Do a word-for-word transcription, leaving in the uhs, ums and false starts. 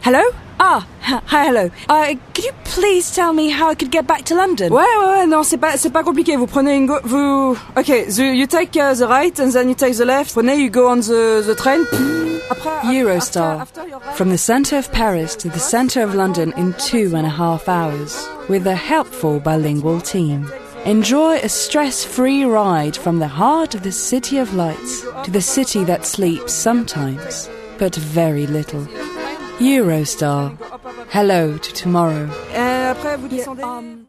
Hello? Ah, hi, hello. Uh, could you please tell me how I could get back to London? Ouais, ouais, ouais, non, c'est pas, c'est pas compliqué. Vous prenez une go... Vous... Okay, the, you take uh, the right and then you take the left. Prenez, you go on the, the train. Après, Eurostar. After, after right. From the centre of Paris to the centre of London in two and a half hours. With a helpful bilingual team. Enjoy a stress-free ride from the heart of the City of Lights to the city that sleeps sometimes, but very little. Eurostar. Hello to tomorrow. Et après, vous descendez...